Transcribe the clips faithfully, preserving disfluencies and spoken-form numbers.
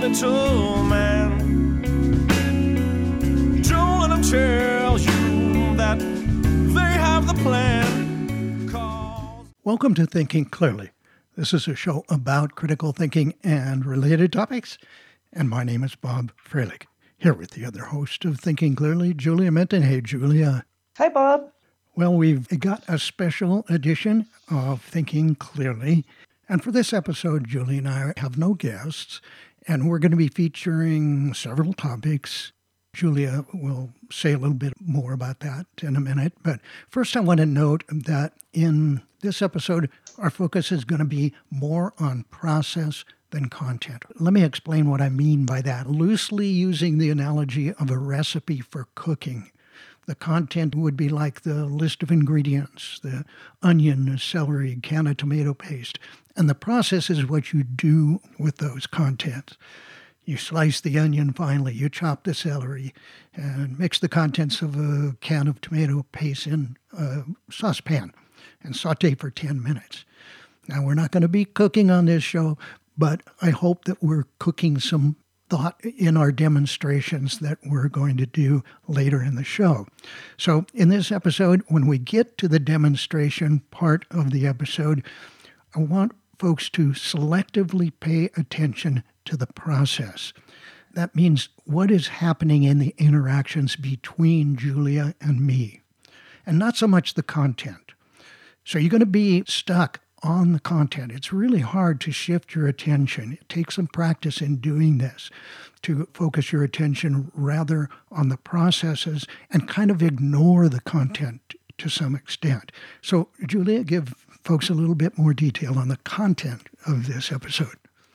gentleman. Don't let them tell you that they have the plan. Cause... Welcome to Thinking Clearly. This is a show about critical thinking and related topics. And my name is Bob Freilich, here with the other host of Thinking Clearly, Julia Minton. Hey, Julia. Hi, Bob. Well, we've got a special edition of Thinking Clearly. And for this episode, Julie and I have no guests, and we're going to be featuring several topics. Julia will say a little bit more about that in a minute. But first, I want to note that in this episode, our focus is going to be more on process than content. Let me explain what I mean by that, loosely using the analogy of a recipe for cooking. The content would be like the list of ingredients, the onion, celery, can of tomato paste. And the process is what you do with those contents. You slice the onion finely, you chop the celery, and mix the contents of a can of tomato paste in a saucepan and saute for ten minutes. Now, we're not going to be cooking on this show, but I hope that we're cooking some thought in our demonstrations that we're going to do later in the show. So in this episode, when we get to the demonstration part of the episode, I want folks to selectively pay attention to the process. That means what is happening in the interactions between Julia and me, and not so much the content. So you're going to be stuck on the content. It's really hard to shift your attention. It takes some practice in doing this to focus your attention rather on the processes and kind of ignore the content to some extent. So, Julia, give folks a little bit more detail on the content of this episode.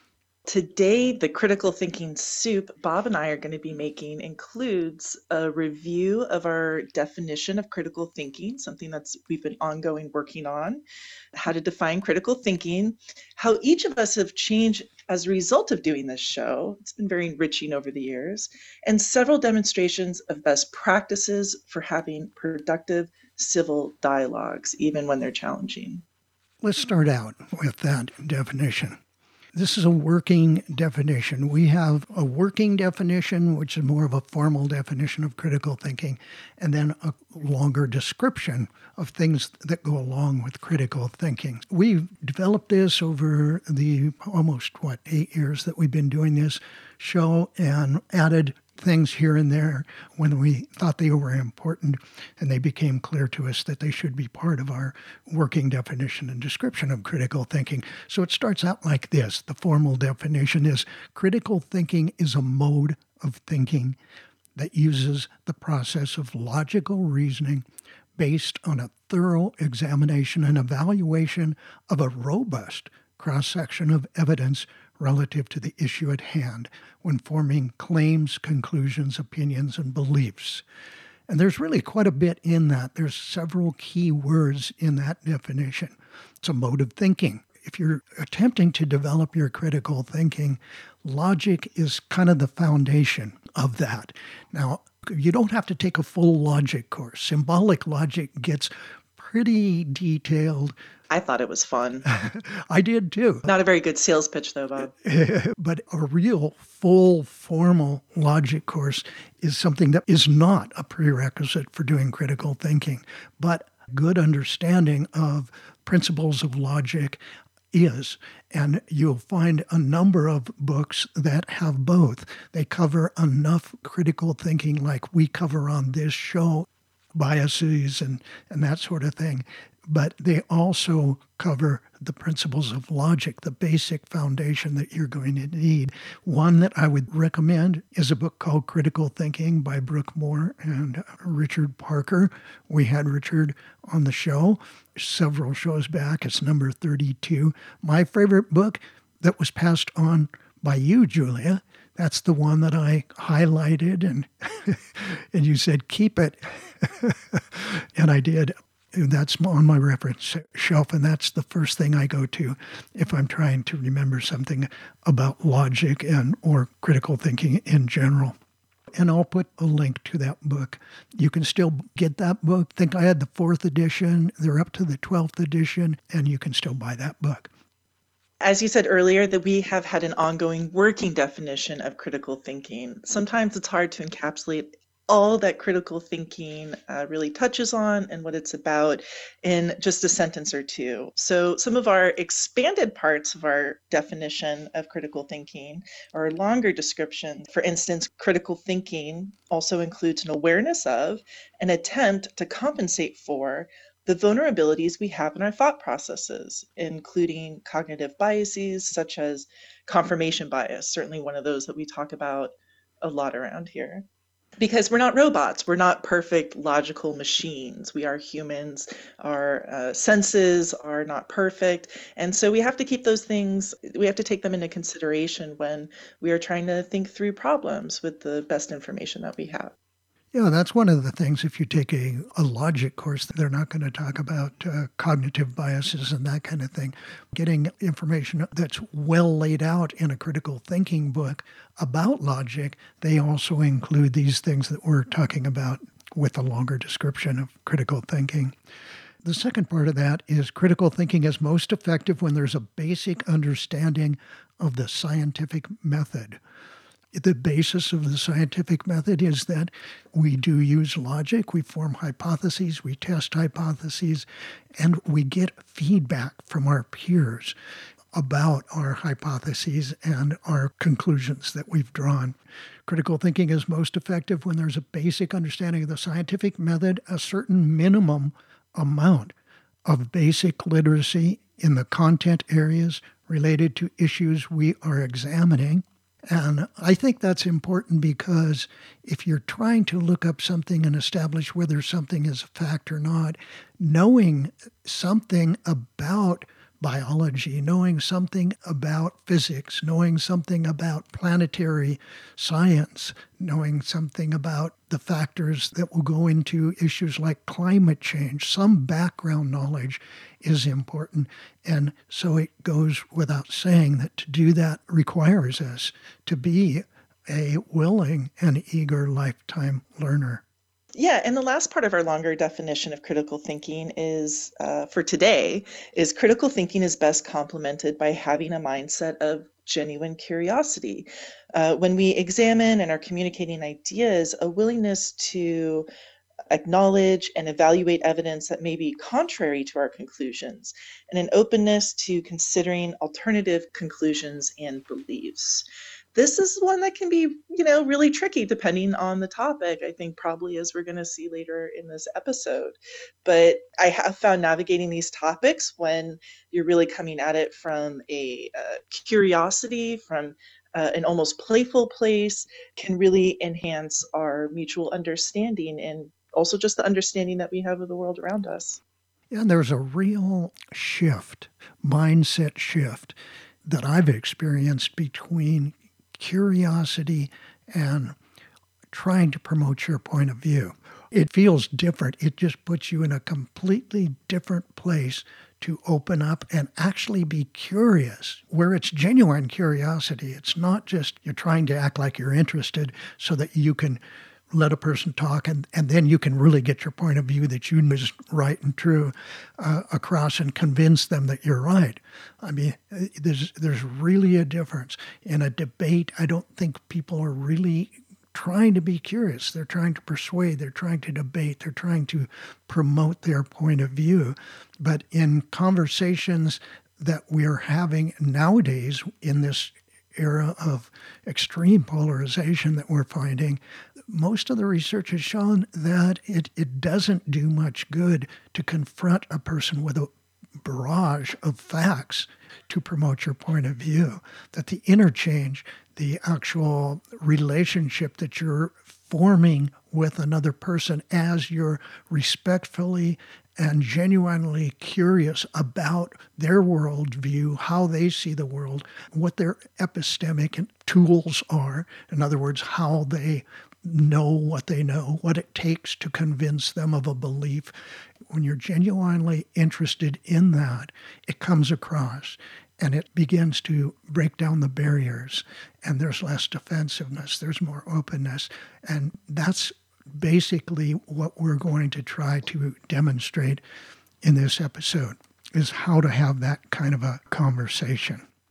Today, the critical thinking soup Bob and I are going to be making includes a review of our definition of critical thinking, something that's we've been ongoing working on, how to define critical thinking, how each of us have changed as a result of doing this show. It's been very enriching over the years, and several demonstrations of best practices for having productive civil dialogues, even when they're challenging. Let's start out with that definition. This is a working definition. We have a working definition, which is more of a formal definition of critical thinking, and then a longer description of things that go along with critical thinking. We've developed this over the almost, what, eight years that we've been doing this show and added things here and there when we thought they were important, and they became clear to us that they should be part of our working definition and description of critical thinking. So it starts out like this. The formal definition is critical thinking is a mode of thinking that uses the process of logical reasoning based on a thorough examination and evaluation of a robust cross-section of evidence relative to the issue at hand when forming claims, conclusions, opinions, and beliefs. And there's really quite a bit in that. There's several key words in that definition. It's a mode of thinking. If you're attempting to develop your critical thinking, logic is kind of the foundation of that. Now, you don't have to take a full logic course. Symbolic logic gets pretty detailed. I thought it was fun. I did too. Not a very good sales pitch though, Bob. But a real full formal logic course is something that is not a prerequisite for doing critical thinking, but good understanding of principles of logic is. And you'll find a number of books that have both. They cover enough critical thinking like we cover on this show, biases and, and that sort of thing. But they also cover the principles of logic, the basic foundation that you're going to need. One that I would recommend is a book called Critical Thinking by Brooke Moore and Richard Parker. We had Richard on the show several shows back. It's number thirty-two. My favorite book that was passed on by you, Julia, that's the one that I highlighted and and you said, keep it. And I did. That's on my reference shelf, and that's the first thing I go to if I'm trying to remember something about logic and or critical thinking in general. And I'll put a link to that book. You can still get that book. I think I had the fourth edition. They're up to the twelfth edition, and you can still buy that book. As you said earlier, that we have had an ongoing working definition of critical thinking. Sometimes it's hard to encapsulate all that critical thinking uh, really touches on and what it's about in just a sentence or two. So some of our expanded parts of our definition of critical thinking or longer description, for instance, critical thinking also includes an awareness of, an attempt to compensate for the vulnerabilities we have in our thought processes, including cognitive biases such as confirmation bias, certainly one of those that we talk about a lot around here. Because we're not robots, we're not perfect logical machines. We are humans, our uh, senses are not perfect. And so we have to keep those things, we have to take them into consideration when we are trying to think through problems with the best information that we have. Yeah, that's one of the things. If you take a, a logic course, they're not going to talk about uh, cognitive biases and that kind of thing. Getting information that's well laid out in a critical thinking book about logic, they also include these things that we're talking about with a longer description of critical thinking. The second part of that is critical thinking is most effective when there's a basic understanding of the scientific method. The basis of the scientific method is that we do use logic, we form hypotheses, we test hypotheses, and we get feedback from our peers about our hypotheses and our conclusions that we've drawn. Critical thinking is most effective when there's a basic understanding of the scientific method, a certain minimum amount of basic literacy in the content areas related to issues we are examining. And I think that's important because if you're trying to look up something and establish whether something is a fact or not, knowing something about biology, knowing something about physics, knowing something about planetary science, knowing something about the factors that will go into issues like climate change, some background knowledge is important. And so it goes without saying that to do that requires us to be a willing and eager lifetime learner. Yeah, and the last part of our longer definition of critical thinking is, uh, for today, is critical thinking is best complemented by having a mindset of genuine curiosity. Uh, when we examine and are communicating ideas, a willingness to acknowledge and evaluate evidence that may be contrary to our conclusions, and an openness to considering alternative conclusions and beliefs. This is one that can be, you know, really tricky depending on the topic, I think probably as we're going to see later in this episode. But I have found navigating these topics when you're really coming at it from a uh, curiosity, from uh, an almost playful place, can really enhance our mutual understanding and also just the understanding that we have of the world around us. Yeah, and there's a real shift, mindset shift that I've experienced between curiosity and trying to promote your point of view. It feels different. It just puts you in a completely different place to open up and actually be curious, where it's genuine curiosity. It's not just you're trying to act like you're interested so that you can let a person talk and, and then you can really get your point of view that you know is right and true uh, across and convince them that you're right. I mean, there's there's really a difference. In a debate, I don't think people are really trying to be curious. They're trying to persuade. They're trying to debate. They're trying to promote their point of view. But in conversations that we're having nowadays in this era of extreme polarization that we're finding, most of the research has shown that it, it doesn't do much good to confront a person with a barrage of facts to promote your point of view, that the interchange, the actual relationship that you're forming with another person as you're respectfully and genuinely curious about their worldview, how they see the world, what their epistemic tools are, in other words, how they know what they know, what it takes to convince them of a belief. When you're genuinely interested in that, it comes across and it begins to break down the barriers, and there's less defensiveness, there's more openness. And that's basically what we're going to try to demonstrate in this episode, is how to have that kind of a conversation.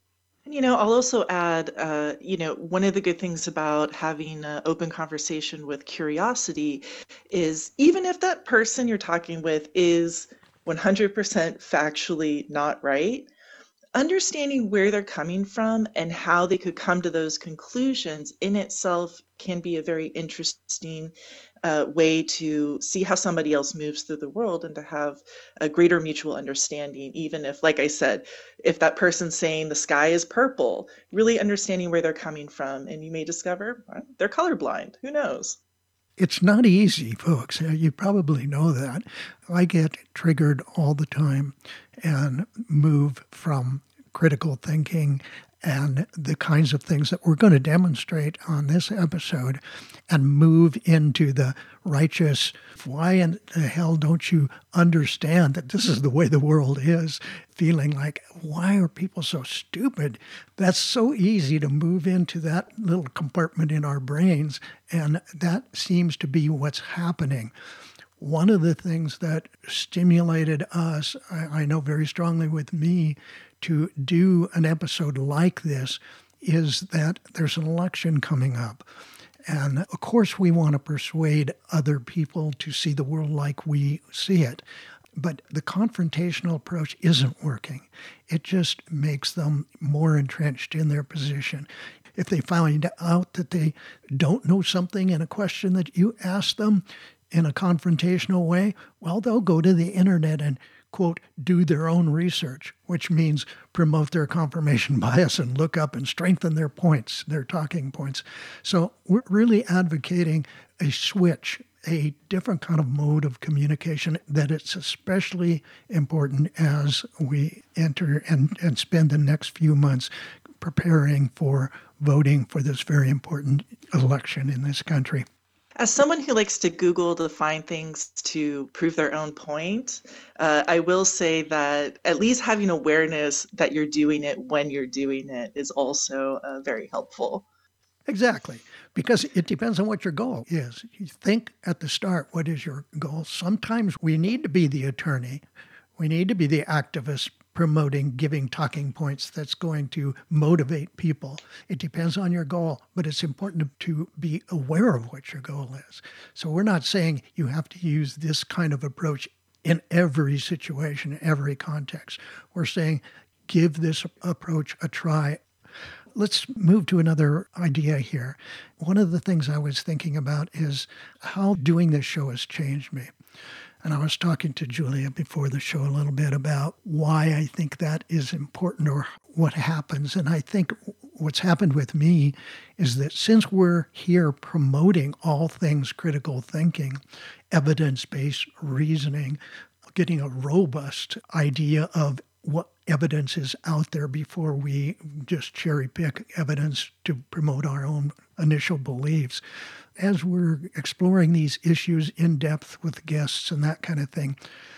You know, I'll also add, uh, you know, one of the good things about having an open conversation with curiosity is even if that person you're talking with is one hundred percent factually not right, understanding where they're coming from and how they could come to those conclusions in itself can be a very interesting uh, way to see how somebody else moves through the world and to have a greater mutual understanding, even if, like I said, if that person's saying the sky is purple, really understanding where they're coming from, and you may discover well, they're colorblind. Who knows? It's not easy, folks. You probably know that. I get triggered all the time and move from critical thinking and the kinds of things that we're going to demonstrate on this episode and move into the righteous, why in the hell don't you understand that this is the way the world is? Feeling like, why are people so stupid? That's so easy to move into that little compartment in our brains, and that seems to be what's happening. One of the things that stimulated us, I, I know very strongly with me, to do an episode like this is that there's an election coming up. And of course, we want to persuade other people to see the world like we see it. But the confrontational approach isn't working. It just makes them more entrenched in their position. If they find out that they don't know something in a question that you ask them in a confrontational way, well, they'll go to the internet and, quote, do their own research, which means promote their confirmation bias and look up and strengthen their points, their talking points. So we're really advocating a switch, a different kind of mode of communication that it's especially important as we enter and, and spend the next few months preparing for voting for this very important election in this country. As someone who likes to Google to find things to prove their own point, uh, I will say that at least having awareness that you're doing it when you're doing it is also uh, very helpful. Exactly, because it depends on what your goal is. You think at the start, what is your goal? Sometimes we need to be the attorney. We need to be the activist promoting, giving talking points that's going to motivate people. It depends on your goal, but it's important to be aware of what your goal is. So we're not saying you have to use this kind of approach in every situation, every context. We're saying give this approach a try. Let's move to another idea here. One of the things I was thinking about is how doing this show has changed me. And I was talking to Julia before the show a little bit about why I think that is important or what happens. And I think what's happened with me is that since we're here promoting all things critical thinking, evidence-based reasoning, getting a robust idea of what evidence is out there before we just cherry pick evidence to promote our own initial beliefs. As we're exploring these issues in depth with guests and that kind of thing,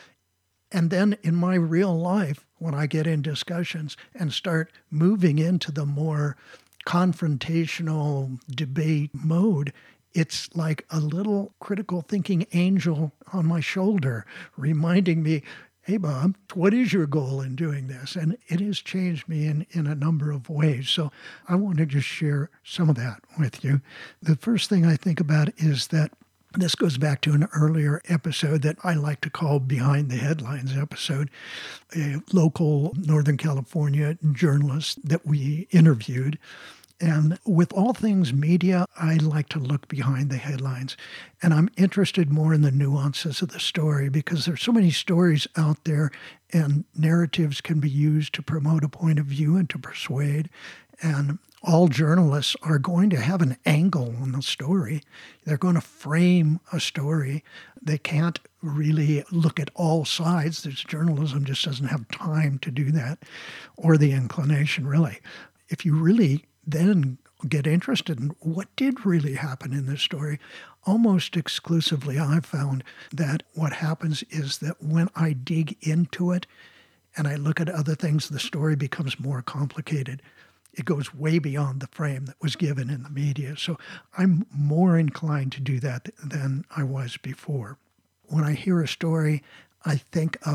and then in my real life, when I get in discussions and start moving into the more confrontational debate mode, it's like a little critical thinking angel on my shoulder reminding me, hey, Bob, what is your goal in doing this? And it has changed me in, in a number of ways. So I want to just share some of that with you. The first thing I think about is that this goes back to an earlier episode that I like to call Behind the Headlines episode, a local Northern California journalist that we interviewed. And with all things media, I like to look behind the headlines. And I'm interested more in the nuances of the story because there's so many stories out there and narratives can be used to promote a point of view and to persuade. And all journalists are going to have an angle on the story. They're going to frame a story. They can't really look at all sides. This journalism just doesn't have time to do that, or the inclination, really. If you really then get interested in what did really happen in this story, almost exclusively I've found that what happens is that when I dig into it and I look at other things, the story becomes more complicated. It goes way beyond the frame that was given in the media. So I'm more inclined to do that than I was before. When I hear a story, I think of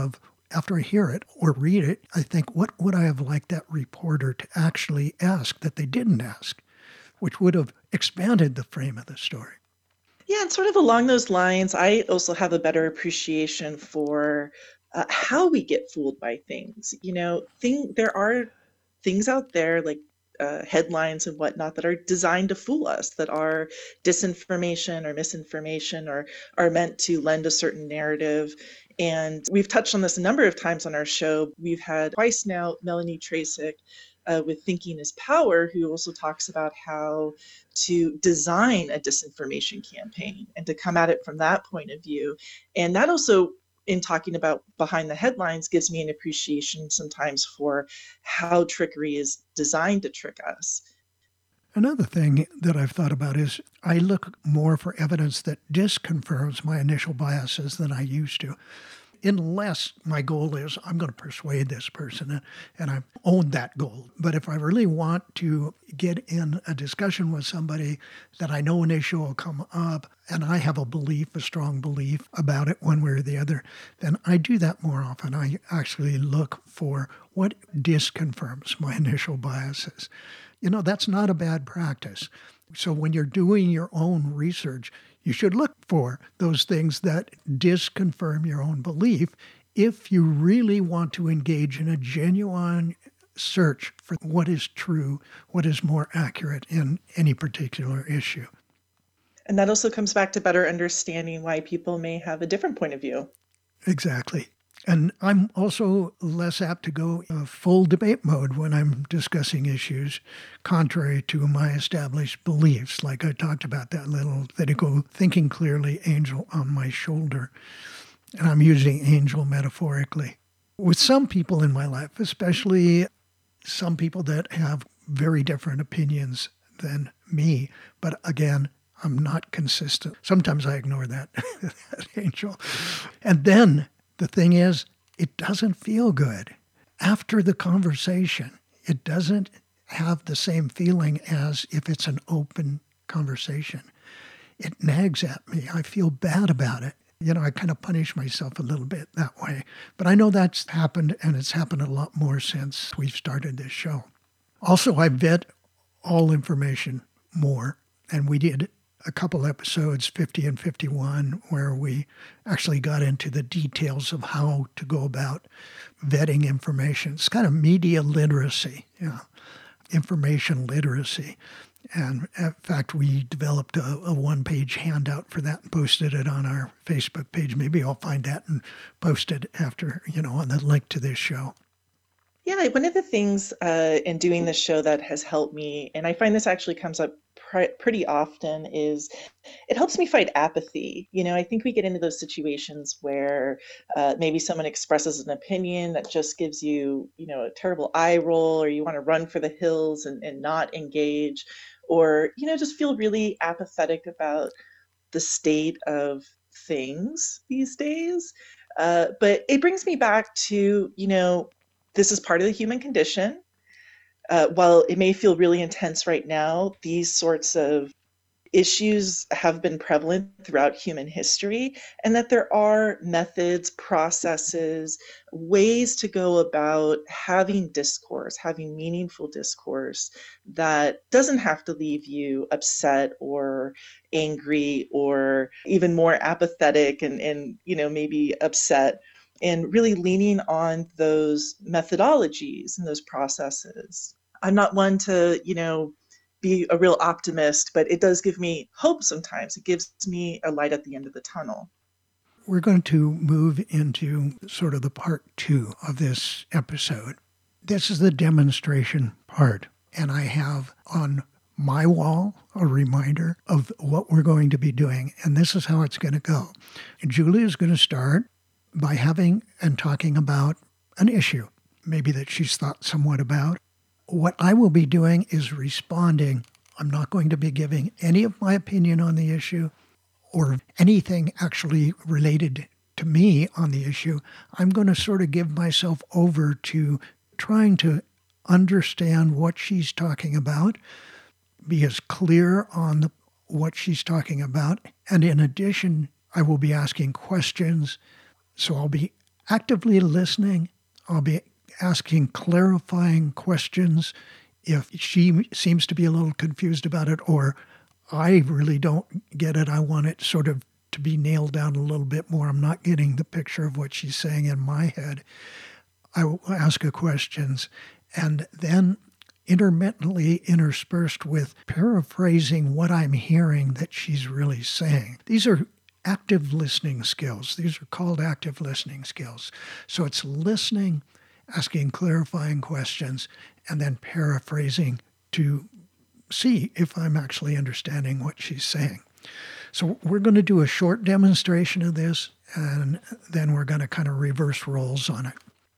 after I hear it or read it, I think, what would I have liked that reporter to actually ask that they didn't ask, which would have expanded the frame of the story. Yeah, and sort of along those lines, I also have a better appreciation for uh, how we get fooled by things. You know, thing there are things out there like uh, headlines and whatnot that are designed to fool us, that are disinformation or misinformation or are meant to lend a certain narrative. And we've touched on this a number of times on our show. We've had twice now Melanie Tracek uh, with Thinking is Power, who also talks about how to design a disinformation campaign and to come at it from that point of view. And that also, in talking about behind the headlines, gives me an appreciation sometimes for how trickery is designed to trick us. Another thing that I've thought about is I look more for evidence that disconfirms my initial biases than I used to. Unless my goal is I'm going to persuade this person and I own that goal. But if I really want to get in a discussion with somebody that I know an issue will come up and I have a belief, a strong belief about it one way or the other, then I do that more often. I actually look for what disconfirms my initial biases. You know, that's not a bad practice. So when you're doing your own research, you should look for those things that disconfirm your own belief if you really want to engage in a genuine search for what is true, what is more accurate in any particular issue. And that also comes back to better understanding why people may have a different point of view. Exactly. And I'm also less apt to go uh, full debate mode when I'm discussing issues, contrary to my established beliefs. Like I talked about that little Thetico thinking clearly angel on my shoulder. And I'm using angel metaphorically. With some people in my life, especially some people that have very different opinions than me, but again, I'm not consistent. Sometimes I ignore that, that angel. And then the thing is, it doesn't feel good. After the conversation, it doesn't have the same feeling as if it's an open conversation. It nags at me. I feel bad about it. You know, I kind of punish myself a little bit that way. But I know that's happened, and it's happened a lot more since we've started this show. Also, I vet all information more, and we did a couple episodes, fifty and fifty-one, where we actually got into the details of how to go about vetting information. It's kind of media literacy, you know, information literacy. And in fact, we developed a, a one-page handout for that and posted it on our Facebook page. Maybe I'll find that and post it after, you know, on the link to this show. Yeah, one of the things uh, in doing this show that has helped me, and I find this actually comes up pr- pretty often, is it helps me fight apathy. You know, I think we get into those situations where uh, maybe someone expresses an opinion that just gives you, you know, a terrible eye roll, or you want to run for the hills and, and not engage, or, you know, just feel really apathetic about the state of things these days. Uh, but it brings me back to, you know, this is part of the human condition. Uh, while it may feel really intense right now, these sorts of issues have been prevalent throughout human history, and that there are methods, processes, ways to go about having discourse, having meaningful discourse that doesn't have to leave you upset or angry or even more apathetic and, and you know, maybe upset. And really leaning on those methodologies and those processes. I'm not one to, you know, be a real optimist, but it does give me hope sometimes. It gives me a light at the end of the tunnel. We're going to move into sort of the part two of this episode. This is the demonstration part. And I have on my wall a reminder of what we're going to be doing. And this is how it's going to go. Julie is going to start by having and talking about an issue, maybe that she's thought somewhat about. What I will be doing is responding. I'm not going to be giving any of my opinion on the issue or anything actually related to me on the issue. I'm going to sort of give myself over to trying to understand what she's talking about, be as clear on the, what she's talking about. And in addition, I will be asking questions. So I'll be actively listening. I'll be asking clarifying questions if she seems to be a little confused about it, or I really don't get it. I want it sort of to be nailed down a little bit more. I'm not getting the picture of what she's saying in my head. I will ask her questions, and then intermittently interspersed with paraphrasing what I'm hearing that she's really saying. These are active listening skills. These are called active listening skills. So it's listening, asking clarifying questions, and then paraphrasing to see if I'm actually understanding what she's saying. So we're going to do a short demonstration of this, and then we're going to kind of reverse roles on it.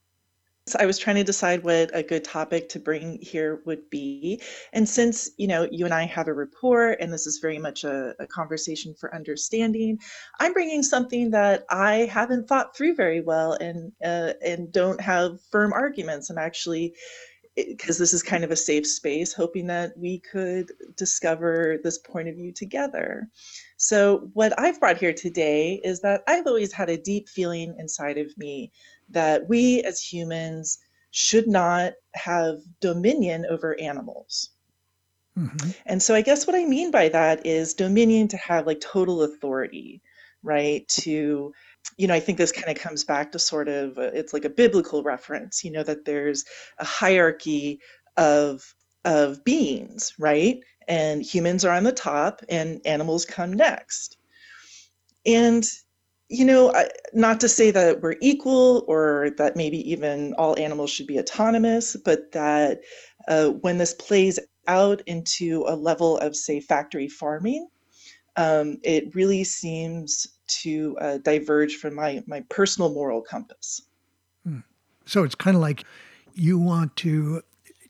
So I was trying to decide what a good topic to bring here would be. And since, you know, you and I have a rapport, and this is very much a, a conversation for understanding, I'm bringing something that I haven't thought through very well and uh, and don't have firm arguments. I'm actually, because this is kind of a safe space, hoping that we could discover this point of view together. So what I've brought here today is that I've always had a deep feeling inside of me that we as humans should not have dominion over animals. Mm-hmm. And so I guess what I mean by that is dominion to have like total authority, right? To, you know, I think this kind of comes back to sort of, uh, it's like a biblical reference, you know, that there's a hierarchy of, of beings, right? And humans are on the top and animals come next. And you know, not to say that we're equal or that maybe even all animals should be autonomous, but that uh, when this plays out into a level of, say, factory farming, um, it really seems to uh, diverge from my, my personal moral compass. Hmm. So it's kind of like you want to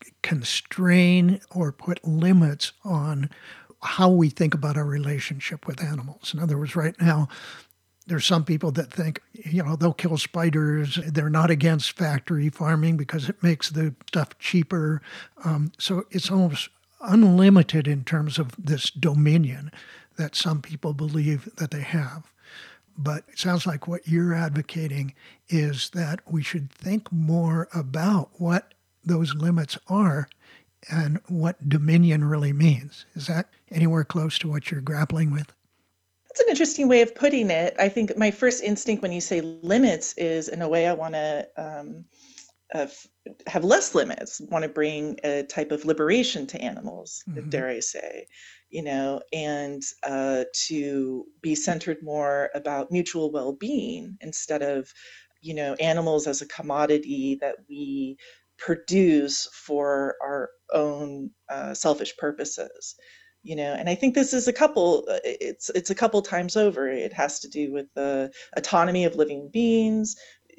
constrain or put limits on how we think about our relationship with animals. In other words, right now, there's some people that think, you know, they'll kill spiders. They're not against factory farming because it makes the stuff cheaper. Um, so it's almost unlimited in terms of this dominion that some people believe that they have. But it sounds like what you're advocating is that we should think more about what those limits are and what dominion really means. Is that anywhere close to what you're grappling with? That's an interesting way of putting it. I think my first instinct when you say limits is, in a way, I want to um, uh, have less limits, want to bring a type of liberation to animals, mm-hmm. dare I say, you know, and uh, to be centered more about mutual well-being instead of, you know, animals as a commodity that we produce for our own uh, selfish purposes. You know, and I think this is a couple, it's it's a couple times over. It has to do with the autonomy of living beings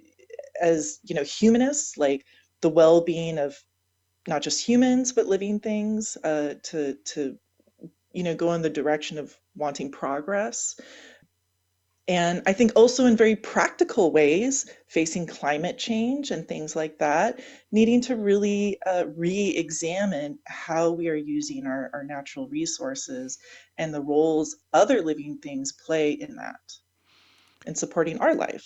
as, you know, humanists, like the well-being of not just humans, but living things uh, to, to, you know, go in the direction of wanting progress. And I think also in very practical ways, facing climate change and things like that, needing to really uh, re-examine how we are using our, our natural resources and the roles other living things play in that, in supporting our life.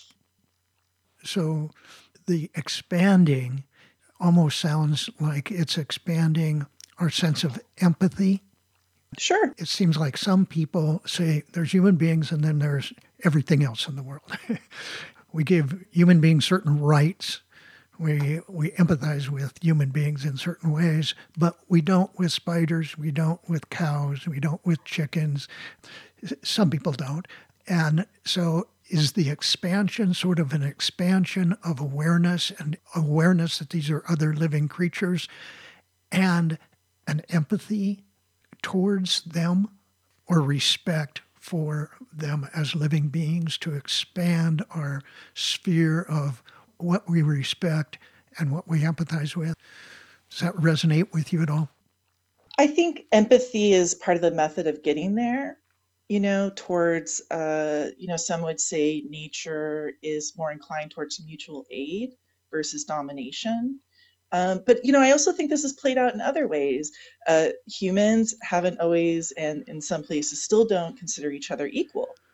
So the expanding almost sounds like it's expanding our sense of empathy. Sure. It seems like some people say there's human beings and then there's everything else in the world. We give human beings certain rights. We we empathize with human beings in certain ways, but we don't with spiders, we don't with cows, we don't with chickens. Some people don't. And so is the expansion sort of an expansion of awareness and awareness that these are other living creatures and an empathy towards them or respect for them as living beings, to expand our sphere of what we respect and what we empathize with? Does that resonate with you at all? I think empathy is part of the method of getting there, you know, towards, uh, you know, some would say nature is more inclined towards mutual aid versus domination. Um, but, you know, I also think this is played out in other ways. Uh, humans haven't always, and in some places still don't, consider each other equal.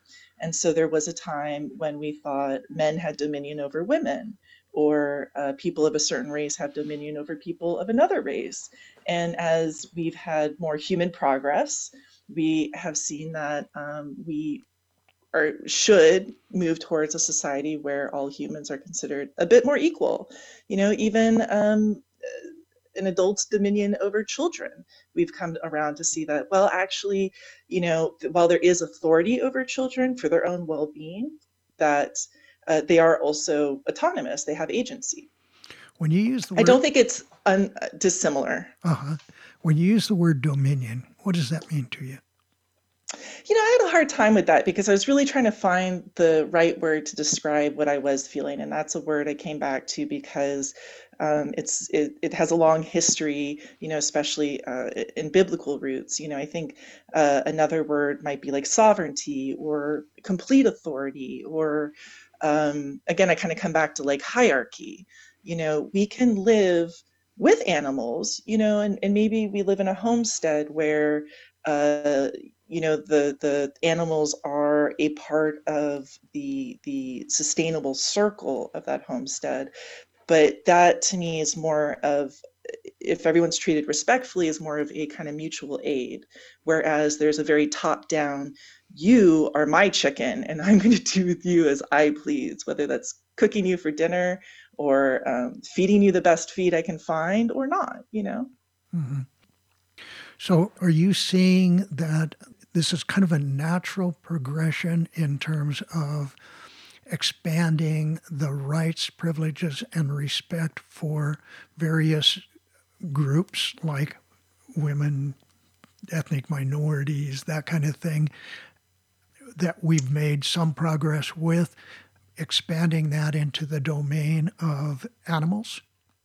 And so there was a time when we thought men had dominion over women, or uh, people of a certain race have dominion over people of another race. And as we've had more human progress, we have seen that um, we or should move towards a society where all humans are considered a bit more equal. You know, even um, an adult's dominion over children. We've come around to see that, well, actually, you know, while there is authority over children for their own well-being, that uh, they are also autonomous. They have agency. When you use the word, I don't think it's un- dissimilar. Uh-huh. When you use the word dominion, what does that mean to you? You know, I had a hard time with that because I was really trying to find the right word to describe what I was feeling. And that's a word I came back to because um, it's it, it has a long history, you know, especially uh, in biblical roots. You know, I think uh, another word might be like sovereignty or complete authority, or um, again, I kind of come back to like hierarchy. You know, we can live with animals, you know, and, and maybe we live in a homestead where uh, you know, the the animals are a part of the the sustainable circle of that homestead. But that to me is more of, if everyone's treated respectfully, is more of a kind of mutual aid. Whereas there's a very top down, you are my chicken and I'm going to do with you as I please, whether that's cooking you for dinner or um, feeding you the best feed I can find or not, you know? Mm-hmm. So are you seeing that this is kind of a natural progression in terms of expanding the rights, privileges, and respect for various groups like women, ethnic minorities, that kind of thing, that we've made some progress with, expanding that into the domain of animals?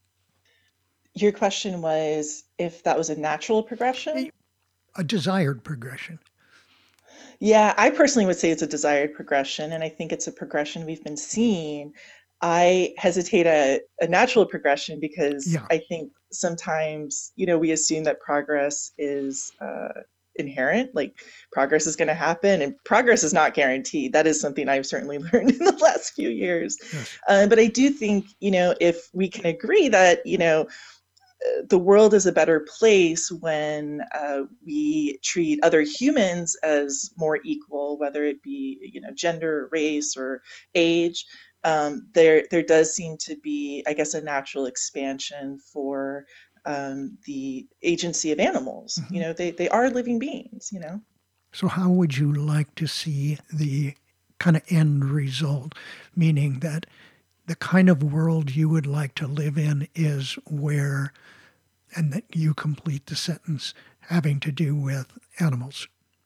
Your question was if that was a natural progression? A desired progression. Yeah, I personally would say it's a desired progression, and I think it's a progression we've been seeing. I hesitate a, a natural progression because Yeah. I think sometimes, you know, we assume that progress is uh, inherent, like progress is going to happen, and progress is not guaranteed. That is something I've certainly learned in the last few years. Yes. Uh, but I do think, you know, if we can agree that, you know, the world is a better place when uh, we treat other humans as more equal, whether it be, you know, gender, race, or age. Um, there, there does seem to be, I guess, a natural expansion for um, the agency of animals. Mm-hmm. You know, they they are living beings. You know. So how would you like to see the kind of end result? Meaning that the kind of world you would like to live in is where, and that you complete the sentence, having to do with animals.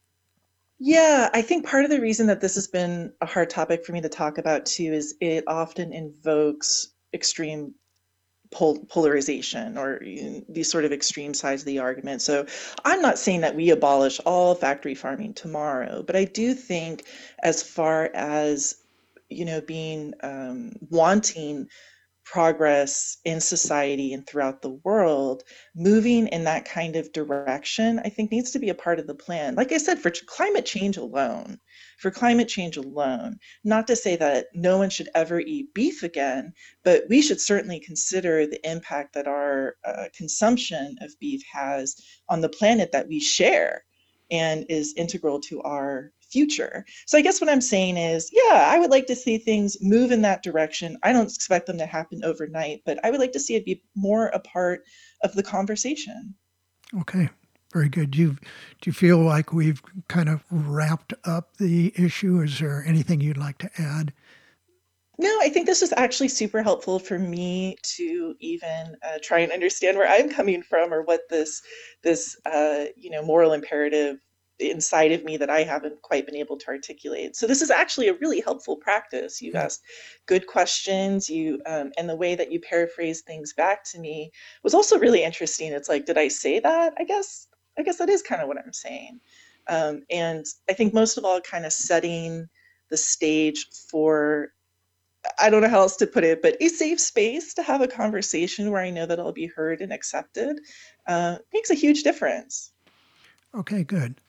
Yeah, I think part of the reason that this has been a hard topic for me to talk about too is it often invokes extreme pol- polarization or these sort of extreme sides of the argument. So I'm not saying that we abolish all factory farming tomorrow, but I do think as far as, you know, being um, wanting progress in society and throughout the world, moving in that kind of direction, I think needs to be a part of the plan. Like I said, for climate change alone, for climate change alone, not to say that no one should ever eat beef again, but we should certainly consider the impact that our uh, consumption of beef has on the planet that we share and is integral to our future. So I guess what I'm saying is, yeah, I would like to see things move in that direction. I don't expect them to happen overnight, but I would like to see it be more a part of the conversation. Okay, very good. Do you, do you feel like we've kind of wrapped up the issue? Is there anything you'd like to add? No, I think this was actually super helpful for me to even uh, try and understand where I'm coming from, or what this this uh, you know moral imperative inside of me that I haven't quite been able to articulate. So this is actually a really helpful practice. You Yeah. asked good questions, you um, and the way that you paraphrased things back to me was also really interesting. It's like, did I say that? I guess I guess that is kind of what I'm saying. Um, and I think most of all, kind of setting the stage for, I don't know how else to put it, but a safe space to have a conversation where I know that I'll be heard and accepted uh, makes a huge difference. Okay, good.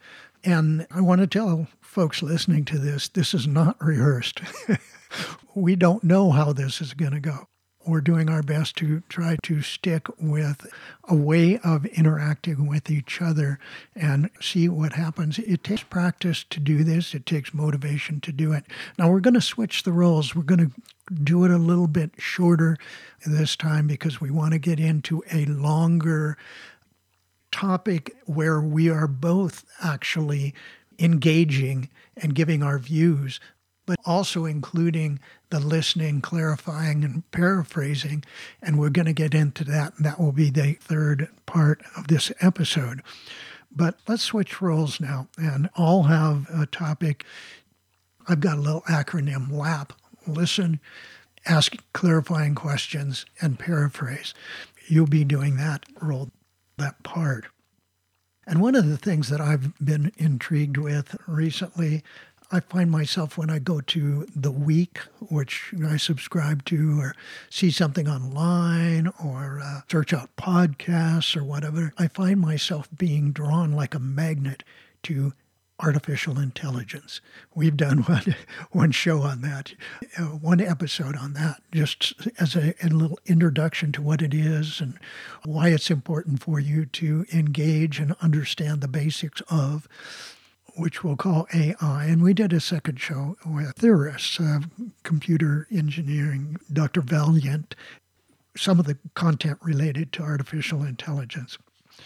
And I want to tell folks listening to this, this is not rehearsed. We don't know how this is going to go. We're doing our best to try to stick with a way of interacting with each other and see what happens. It takes practice to do this. It takes motivation to do it. Now, we're going to switch the roles. We're going to do it a little bit shorter this time because we want to get into a longer topic where we are both actually engaging and giving our views, but also including the listening, clarifying, and paraphrasing. And we're going to get into that. And that will be the third part of this episode. But let's switch roles now. And I'll have a topic. I've got a little acronym, LAP. Listen, ask clarifying questions, and paraphrase. You'll be doing that role, that part. And one of the things that I've been intrigued with recently, I find myself when I go to The Week, which I subscribe to, or see something online, or uh, search out podcasts or whatever, I find myself being drawn like a magnet to artificial intelligence. We've done one, one show on that, uh, one episode on that, just as a, a little introduction to what it is and why it's important for you to engage and understand the basics of, which we'll call A I. And we did a second show with theorists, uh, computer engineering, Doctor Valiant, some of the content related to artificial intelligence.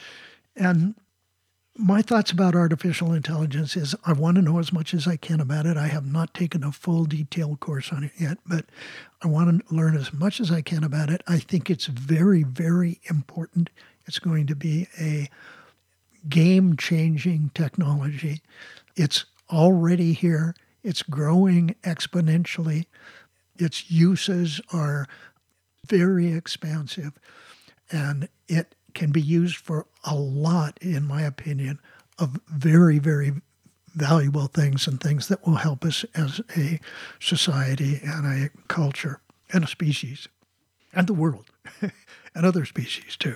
And my thoughts about artificial intelligence is I want to know as much as I can about it. I have not taken a full detailed course on it yet, but I want to learn as much as I can about it. I think it's very, very important. It's going to be a game-changing technology. It's already here. It's growing exponentially. Its uses are very expansive, and it can be used for a lot, in my opinion, of very, very valuable things and things that will help us as a society and a culture and a species and the world and other species too.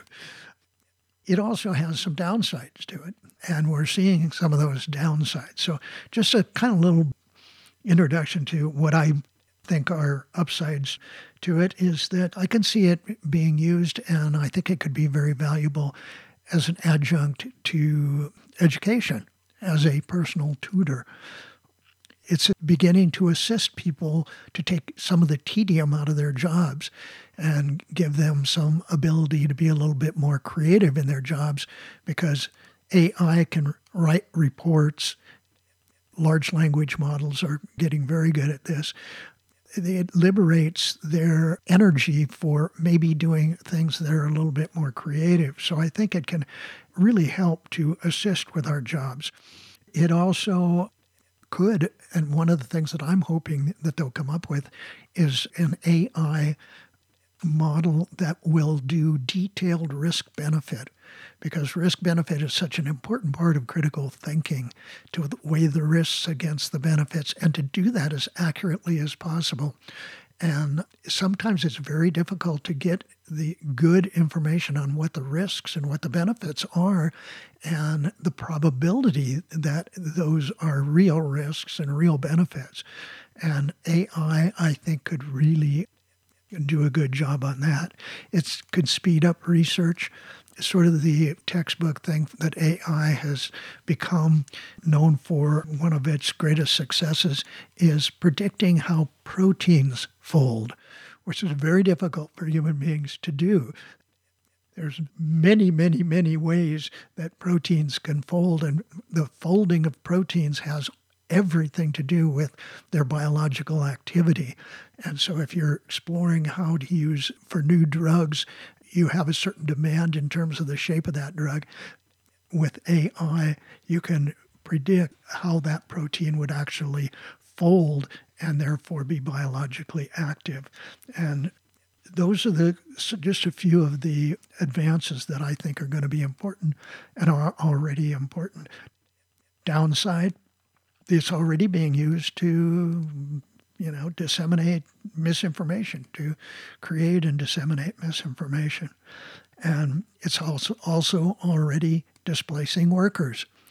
It also has some downsides to it, and we're seeing some of those downsides. So just a kind of little introduction to what I think are upsides to it is that I can see it being used, and I think it could be very valuable as an adjunct to education, as a personal tutor. It's beginning to assist people to take some of the tedium out of their jobs and give them some ability to be a little bit more creative in their jobs, because A I can write reports. Large language models are getting very good at this. It liberates their energy for maybe doing things that are a little bit more creative. So I think it can really help to assist with our jobs. It also could, and one of the things that I'm hoping that they'll come up with is an A I model that will do detailed risk-benefit, because risk-benefit is such an important part of critical thinking, to weigh the risks against the benefits and to do that as accurately as possible. And sometimes it's very difficult to get the good information on what the risks and what the benefits are and the probability that those are real risks and real benefits. And A I, I think, could really do a good job on that. It could speed up research. Sort of the textbook thing that A I has become known for, one of its greatest successes is predicting how proteins fold, which is very difficult for human beings to do. There's many, many, many ways that proteins can fold, and the folding of proteins has everything to do with their biological activity. And so if you're exploring how to use for new drugs, you have a certain demand in terms of the shape of that drug. With A I, you can predict how that protein would actually fold and therefore be biologically active. And those are the just a few of the advances that I think are going to be important and are already important. Downside, it's already being used to, you know, disseminate misinformation, to create and disseminate misinformation. And it's also also already displacing workers.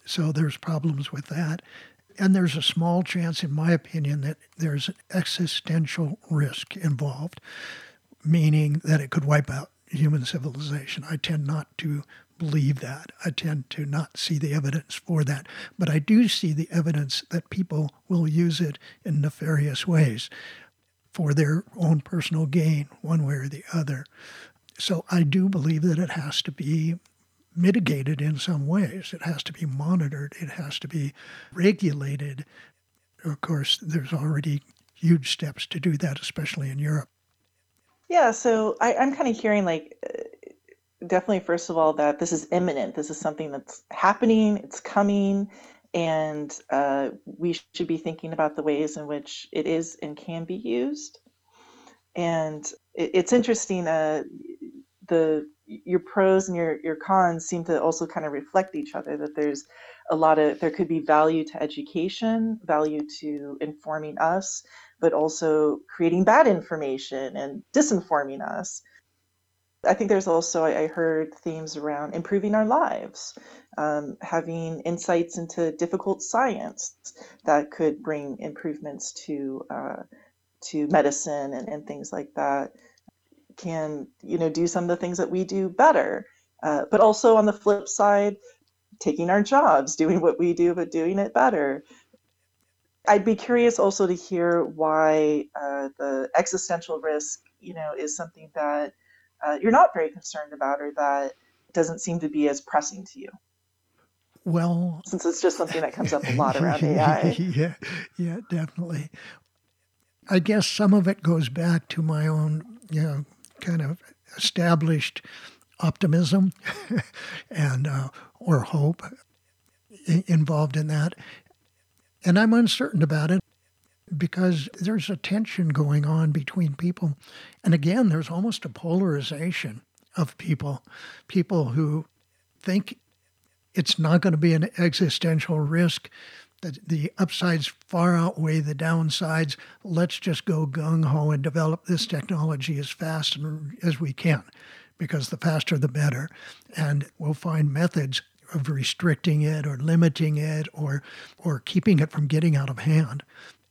So there's problems with that. And there's a small chance, in my opinion, that there's an existential risk involved, meaning that it could wipe out human civilization. I tend not to believe that. I tend to not see the evidence for that. But I do see the evidence that people will use it in nefarious ways for their own personal gain, one way or the other. So I do believe that it has to be mitigated in some ways. It has to be monitored. It has to be regulated. Of course, there's already huge steps to do that, especially in Europe. Yeah, so I, I'm kind of hearing like, uh, definitely, first of all, that this is imminent. This is something that's happening, it's coming, and uh, we should be thinking about the ways in which it is and can be used. And it, it's interesting, uh, the your pros and your, your cons seem to also kind of reflect each other, that there's a lot of, there could be value to education, value to informing us, but also creating bad information and disinforming us. I think there's also, I heard themes around improving our lives, um, having insights into difficult science that could bring improvements to uh, to medicine and, and things like that, can, you know, do some of the things that we do better. Uh, but also on the flip side, taking our jobs, doing what we do, but doing it better. I'd be curious also to hear why uh, the existential risk, you know, is something that uh, you're not very concerned about, or that doesn't seem to be as pressing to you. Well, since it's just something that comes up a lot around A I. Yeah, yeah, definitely. I guess some of it goes back to my own, you know, kind of established optimism and uh, or hope involved in that. And I'm uncertain about it because there's a tension going on between people. And again, there's almost a polarization of people, people who think it's not going to be an existential risk, that the upsides far outweigh the downsides. Let's just go gung-ho and develop this technology as fast as we can, because the faster the better. And we'll find methods of restricting it or limiting it or or keeping it from getting out of hand.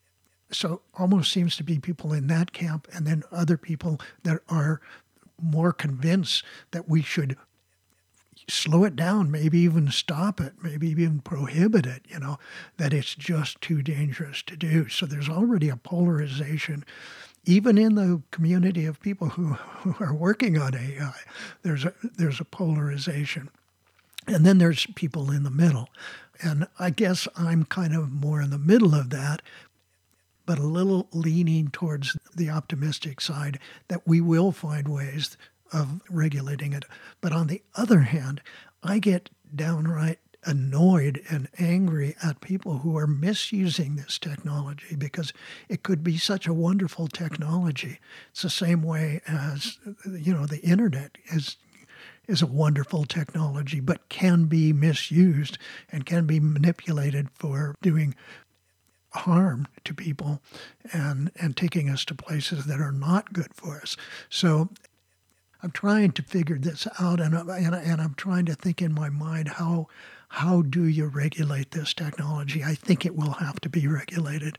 So almost seems to be people in that camp, and then other people that are more convinced that we should slow it down, maybe even stop it, maybe even prohibit it, you know, that it's just too dangerous to do. So there's already a polarization. Even in the community of people who, who are working on A I, there's a, there's a polarization. And then there's people in the middle. And I guess I'm kind of more in the middle of that, but a little leaning towards the optimistic side that we will find ways of regulating it. But on the other hand, I get downright annoyed and angry at people who are misusing this technology, because it could be such a wonderful technology. It's the same way as, you know, the internet is is a wonderful technology, but can be misused and can be manipulated for doing harm to people and, and taking us to places that are not good for us. So I'm trying to figure this out, and, and, and I'm trying to think in my mind, how how do you regulate this technology? I think it will have to be regulated,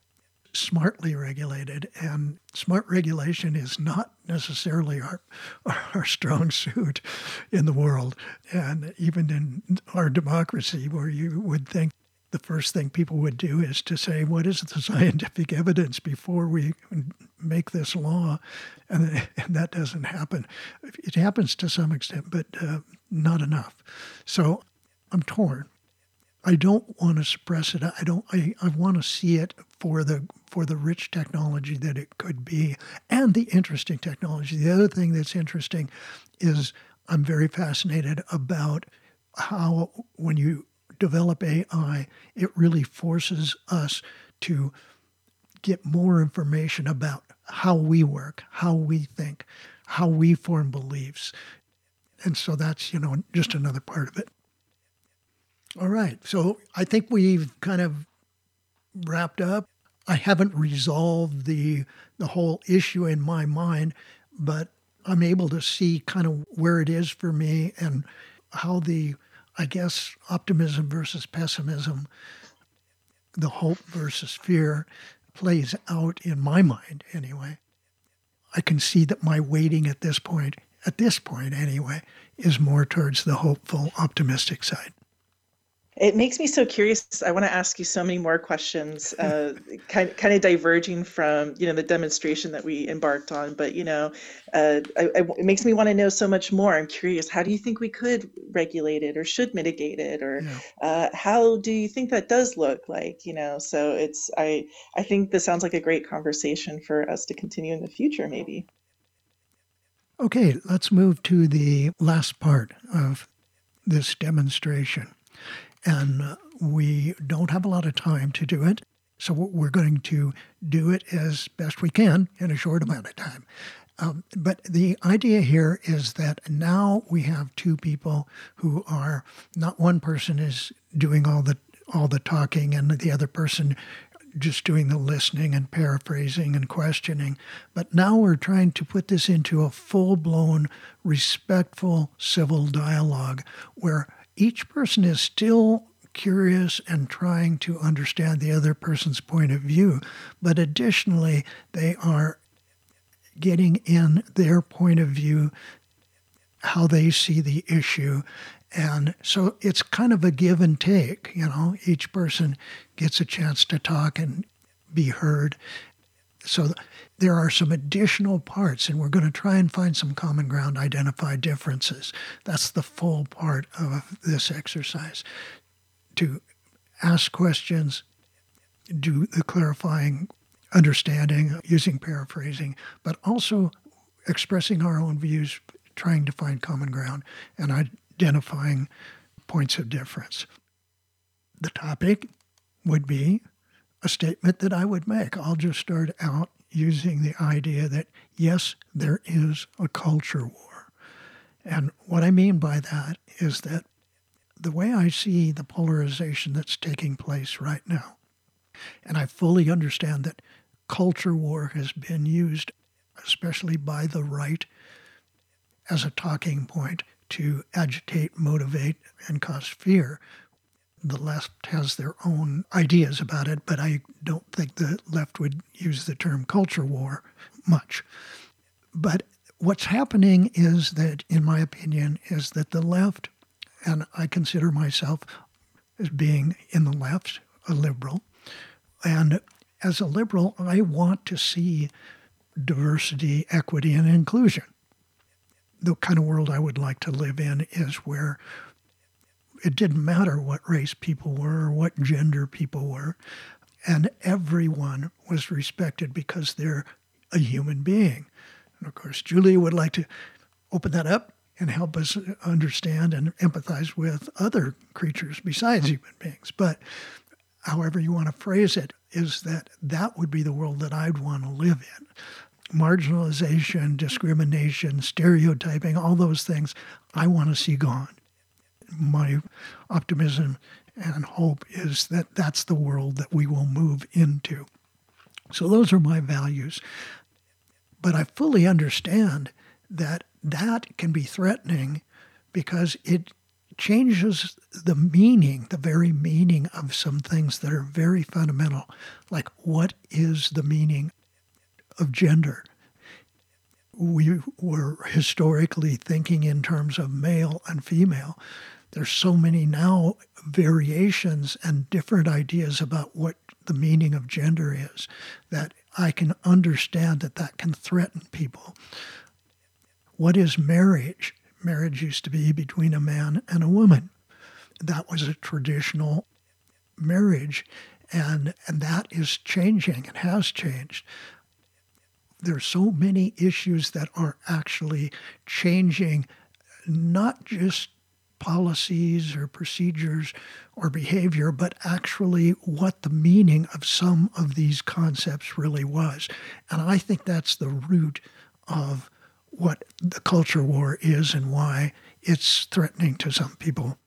smartly regulated, and smart regulation is not necessarily our our strong suit in the world, and even in our democracy, where you would think the first thing people would do is to say, what is the scientific evidence before we make this law? And, and that doesn't happen. It happens to some extent, but uh, not enough. So I'm torn. I don't want to suppress it. I don't. I, I want to see it for the for the rich technology that it could be, and the interesting technology. The other thing that's interesting is I'm very fascinated about how, when you develop A I, it really forces us to get more information about how we work, how we think, how we form beliefs. And so that's, you know, just another part of it. All right. So I think we've kind of wrapped up. I haven't resolved the the whole issue in my mind, but I'm able to see kind of where it is for me and how the I guess optimism versus pessimism, the hope versus fear plays out in my mind anyway. I can see that my weighting at this point, at this point anyway, is more towards the hopeful, optimistic side. It makes me so curious. I want to ask you so many more questions, uh, kind kind of diverging from you know the demonstration that we embarked on. But you know, uh, I, I, it makes me want to know so much more. I'm curious. How do you think we could regulate it, or should mitigate it, or Yeah. uh, how do you think that does look like? You know, so it's I I think this sounds like a great conversation for us to continue in the future, maybe. Okay, let's move to the last part of this demonstration. And uh, we don't have a lot of time to do it, so we're going to do it as best we can in a short amount of time. Um, but the idea here is that now we have two people who are, not one person is doing all the all the talking and the other person just doing the listening and paraphrasing and questioning. But now we're trying to put this into a full-blown, respectful civil dialogue where each person is still curious and trying to understand the other person's point of view, but additionally, they are getting in their point of view, how they see the issue. And so it's kind of a give and take, you know, each person gets a chance to talk and be heard. So there are some additional parts, and we're going to try and find some common ground, identify differences. That's the full part of this exercise, to ask questions, do the clarifying understanding, using paraphrasing, but also expressing our own views, trying to find common ground, and identifying points of difference. The topic would be a statement that I would make. I'll just start out using the idea that, yes, there is a culture war. And what I mean by that is that the way I see the polarization that's taking place right now, and I fully understand that culture war has been used, especially by the right, as a talking point to agitate, motivate, and cause fear. The left has their own ideas about it, but I don't think the left would use the term culture war much. But what's happening is that, in my opinion, is that the left, and I consider myself as being in the left, a liberal, and as a liberal, I want to see diversity, equity, and inclusion. The kind of world I would like to live in is where it didn't matter what race people were or what gender people were, and everyone was respected because they're a human being. And of course, Julia would like to open that up and help us understand and empathize with other creatures besides human beings. But however you want to phrase it, is that that would be the world that I'd want to live in. Marginalization, discrimination, stereotyping, all those things I want to see gone. My optimism and hope is that that's the world that we will move into. So those are my values. But I fully understand that that can be threatening because it changes the meaning, the very meaning of some things that are very fundamental, like what is the meaning of gender? We were historically thinking in terms of male and female. There's so many now variations and different ideas about what the meaning of gender is that I can understand that that can threaten people. What is marriage? Marriage used to be between a man and a woman. That was a traditional marriage, and, and that is changing. It has changed. There's so many issues that are actually changing, not just policies or procedures or behavior, but actually what the meaning of some of these concepts really was. And I think that's the root of what the culture war is and why it's threatening to some people.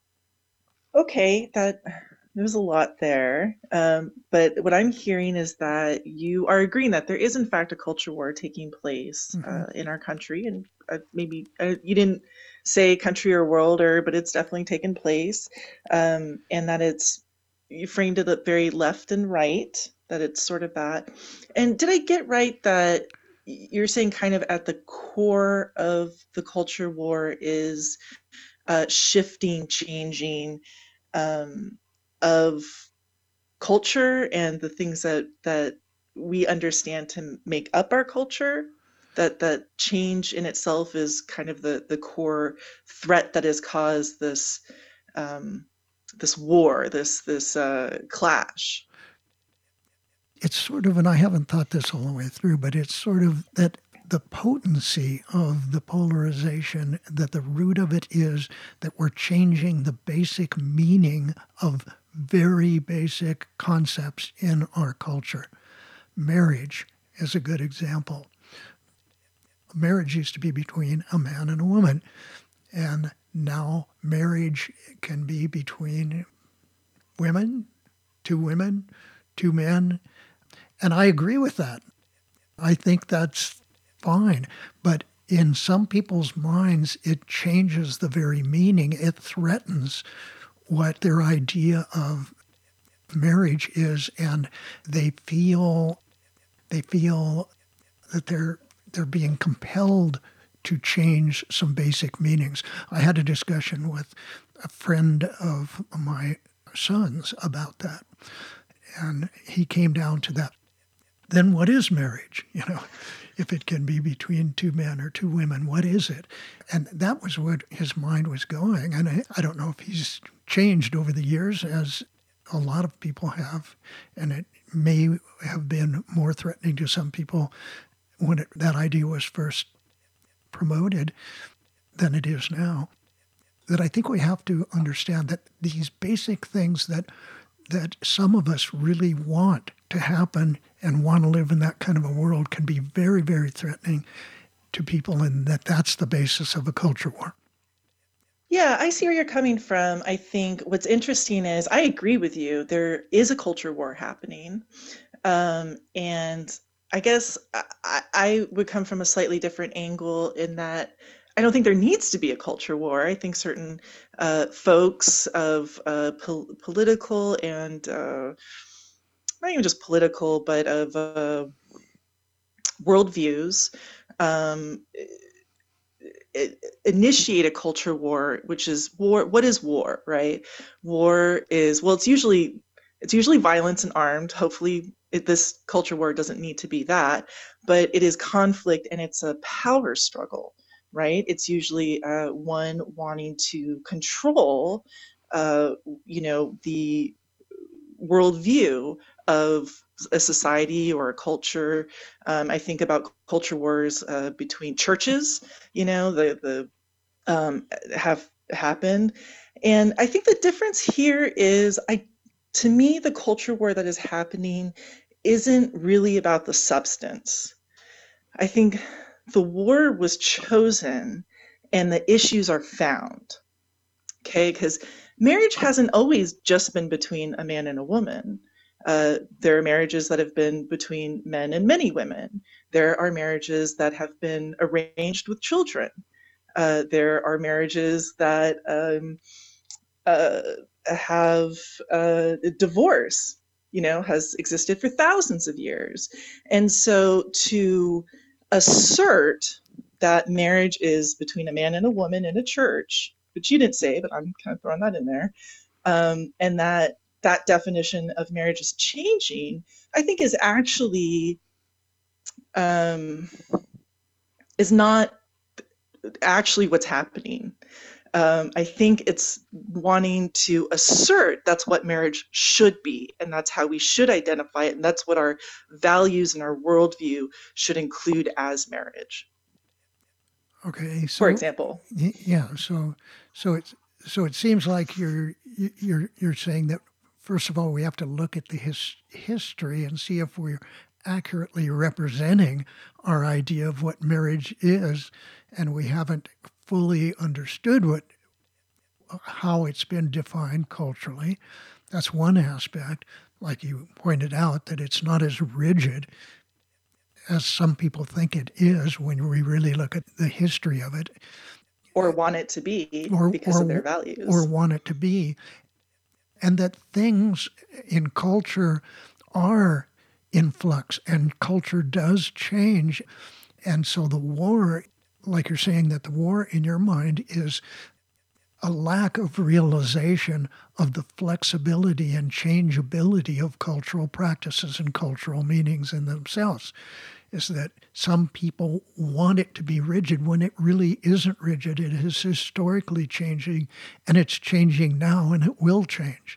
Okay, that there was a lot there. Um, but what I'm hearing is that you are agreeing that there is, in fact, a culture war taking place Mm-hmm. uh, in our country. And uh, maybe uh, you didn't say country or world, or but it's definitely taken place, um, and that it's you framed it very left and right. That it's sort of that. And did I get right that you're saying kind of at the core of the culture war is uh, shifting, changing um, of culture and the things that that we understand to make up our culture? That that change in itself is kind of the the core threat that has caused this um, this war, this this uh, clash. It's sort of, and I haven't thought this all the way through, but it's sort of that the potency of the polarization, that the root of it is that we're changing the basic meaning of very basic concepts in our culture. Marriage is a good example. Marriage used to be between a man and a woman, and now marriage can be between women, two women, two men, and I agree with that. I think that's fine, but in some people's minds, it changes the very meaning. It threatens what their idea of marriage is, and they feel they feel that they're they're being compelled to change some basic meanings. I had a discussion with a friend of my son's about that, and he came down to that. Then what is marriage? You know, if it can be between two men or two women, what is it? And that was what his mind was going. And I, I don't know if he's changed over the years, as a lot of people have, and it may have been more threatening to some people when it, that idea was first promoted than it is now. That I think we have to understand that these basic things that that some of us really want to happen and want to live in that kind of a world can be very, very threatening to people, and that that's the basis of a culture war. Yeah, I see where you're coming from. I think what's interesting is I agree with you. There is a culture war happening. Um, and I guess I, I would come from a slightly different angle in that I don't think there needs to be a culture war. I think certain uh, folks of uh, pol- political and uh, not even just political, but of uh, worldviews um, it, initiate a culture war, which is war. What is war, right? War is, well, it's usually it's usually violence and armed. Hopefully, it, this culture war doesn't need to be that, but it is conflict and it's a power struggle. Right? It's usually uh, one wanting to control, uh, you know, the worldview of a society or a culture. Um, I think about culture wars uh, between churches, you know, the the um, have happened, and I think the difference here is, I, to me, the culture war that is happening isn't really about the substance. I think the war was chosen and the issues are found, okay? Because marriage hasn't always just been between a man and a woman. Uh, there are marriages that have been between men and many women. There are marriages that have been arranged with children. Uh, there are marriages that um, uh, have uh, divorce, you know, has existed for thousands of years. And so to assert that marriage is between a man and a woman in a church, which you didn't say, but I'm kind of throwing that in there, um, and that that definition of marriage is changing, I think is actually um, is not actually what's happening. Um, I think it's wanting to assert that's what marriage should be, and that's how we should identify it, and that's what our values and our worldview should include as marriage. Okay, so for example. Yeah, so so it's so it seems like you're you're you're saying that first of all we have to look at the his, history and see if we're accurately representing our idea of what marriage is, and we haven't fully understood what how it's been defined culturally. That's one aspect. Like you pointed out, that it's not as rigid as some people think it is when we really look at the history of it. or want it to be or, because or, of their values. Or want it to be. And that things in culture are in flux and culture does change. And so the war, like you're saying, that the war in your mind is a lack of realization of the flexibility and changeability of cultural practices and cultural meanings in themselves. Is that some people want it to be rigid when it really isn't rigid. It is historically changing, and it's changing now, and it will change.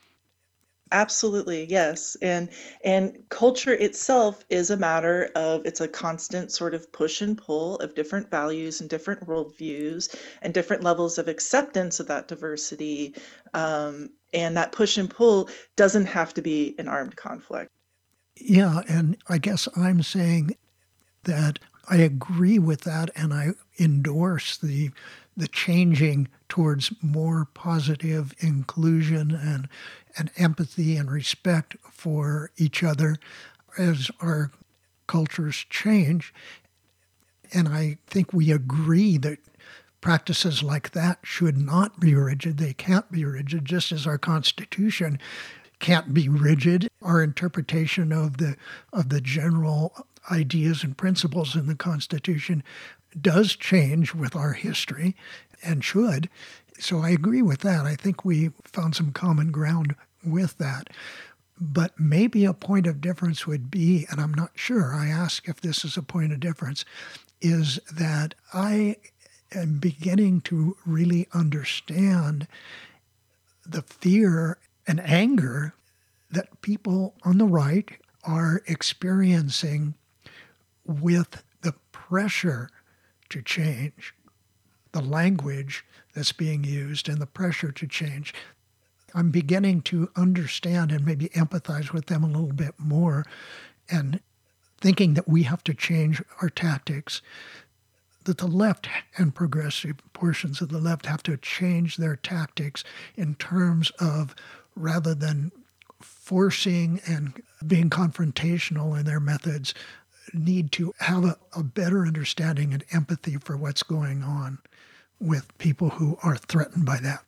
Absolutely, yes. And and culture itself is a matter of, it's a constant sort of push and pull of different values and different worldviews and different levels of acceptance of that diversity. Um, and that push and pull doesn't have to be an armed conflict. Yeah, and I guess I'm saying that I agree with that, and I endorse the the changing towards more positive inclusion and and empathy and respect for each other as our cultures change. And I think we agree that practices like that should not be rigid. They can't be rigid, just as our Constitution can't be rigid. Our interpretation of the of the general ideas and principles in the Constitution does change with our history and should. So I agree with that. I think we found some common ground with that. But maybe a point of difference would be, and I'm not sure, I ask if this is a point of difference, is that I am beginning to really understand the fear and anger that people on the right are experiencing with the pressure to change, the language that's being used and the pressure to change. I'm beginning to understand and maybe empathize with them a little bit more, and thinking that we have to change our tactics, that the left and progressive portions of the left have to change their tactics in terms of, rather than forcing and being confrontational in their methods, need to have a, a better understanding and empathy for what's going on with people who are threatened by that.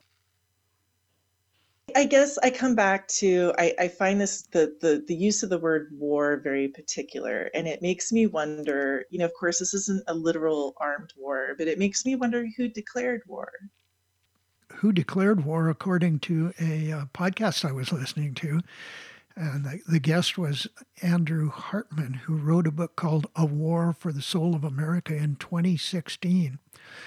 I guess I come back to, I, I find this, the, the, the use of the word war very particular, and it makes me wonder, you know, of course, this isn't a literal armed war, but it makes me wonder who declared war. Who declared war, according to a uh, podcast I was listening to. And the, the guest was Andrew Hartman, who wrote a book called A War for the Soul of America in twenty sixteen.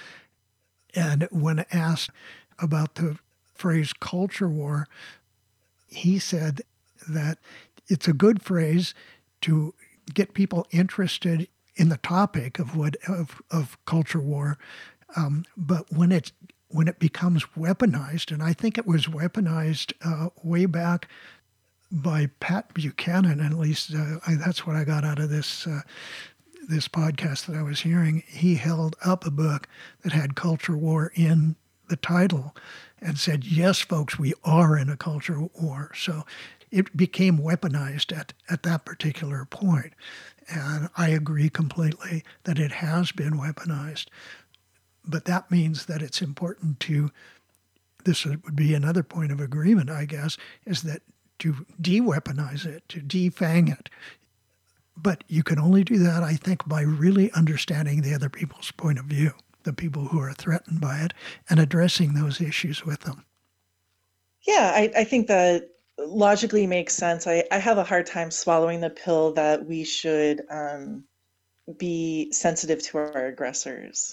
And when asked about the phrase culture war, he said that it's a good phrase to get people interested in the topic of what of, of culture war, um, but when it's when it becomes weaponized, and I think it was weaponized uh, way back by Pat Buchanan, at least uh, I, that's what I got out of this uh, this podcast that I was hearing. He held up a book that had culture war in the title and said, yes, folks, we are in a culture war. So it became weaponized at, at that particular point. And I agree completely that it has been weaponized. But that means that it's important to, this would be another point of agreement, I guess, is that to de-weaponize it, to defang it. But you can only do that, I think, by really understanding the other people's point of view, the people who are threatened by it, and addressing those issues with them. Yeah, I, I think that logically makes sense. I, I have a hard time swallowing the pill that we should um, be sensitive to our aggressors.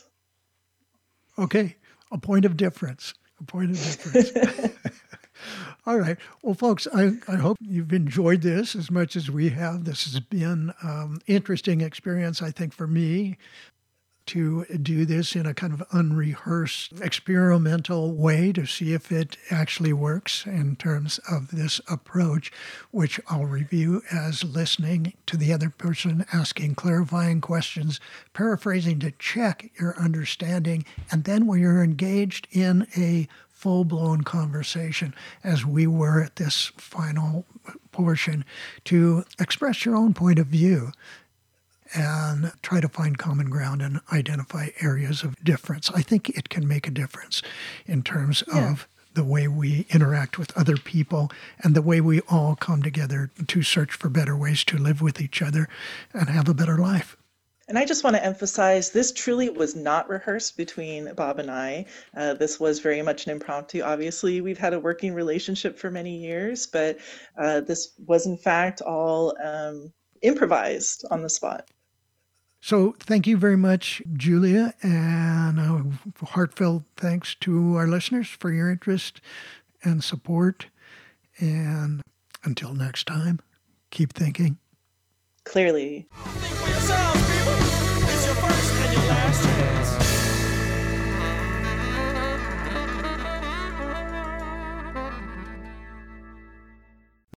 Okay, a point of difference, a point of difference. All right. Well, folks, I, I hope you've enjoyed this as much as we have. This has been an um, interesting experience, I think, for me to do this in a kind of unrehearsed, experimental way to see if it actually works in terms of this approach, which I'll review as listening to the other person, asking clarifying questions, paraphrasing to check your understanding, and then when you're engaged in a full-blown conversation, as we were at this final portion, to express your own point of view. and try to find common ground and identify areas of difference. I think it can make a difference in terms Yeah. of the way we interact with other people and the way we all come together to search for better ways to live with each other and have a better life. And I just want to emphasize this truly was not rehearsed between Bob and I. Uh, this was very much an impromptu. Obviously, we've had a working relationship for many years, but uh, this was in fact all um, improvised on the spot. So thank you very much, Julia, and uh, heartfelt thanks to our listeners for your interest and support. And until next time, keep thinking Clearly. Think for yourself.